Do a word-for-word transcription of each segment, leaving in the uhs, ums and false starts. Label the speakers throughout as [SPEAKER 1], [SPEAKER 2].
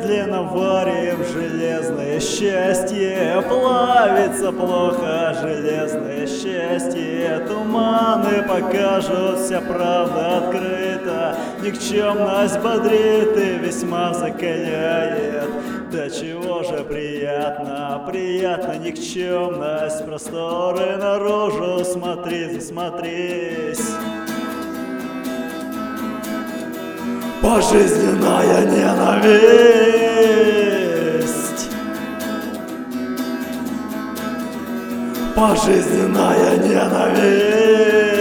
[SPEAKER 1] медленно варим железное счастье. Плавится плохо железное счастье. Туманы покажут, вся правда открыта. Никчемность бодрит и весьма закаляет. Да чего же приятно, приятно никчемность. Просторы наружу, смотри, засмотрись. Пожизненная ненависть, пожизненная ненависть.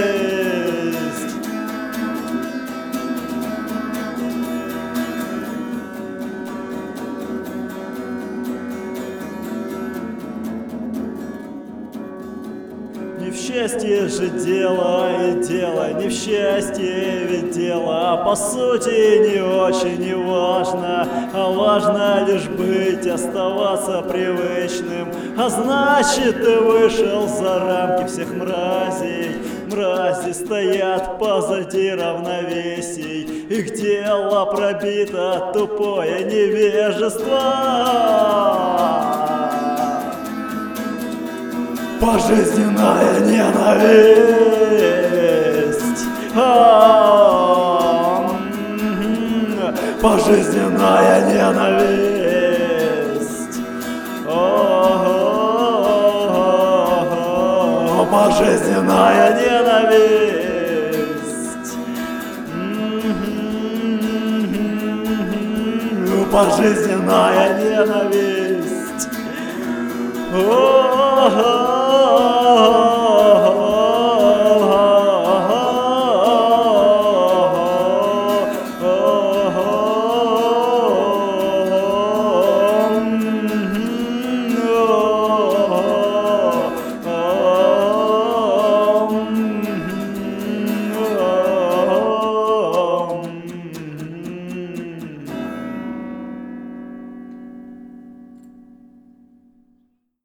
[SPEAKER 1] Не в счастье же дело и дело, не в счастье ведь дело, по сути не очень и важно, а важно лишь быть, оставаться привычным, а значит ты вышел за рамки всех мразей. Мрази стоят позади равновесий, их тело пробито тупое невежество. Пожизненная ненависть, а-а-а, пожизненная ненависть, а-а-а, пожизненная ненависть, пожизненная ненависть.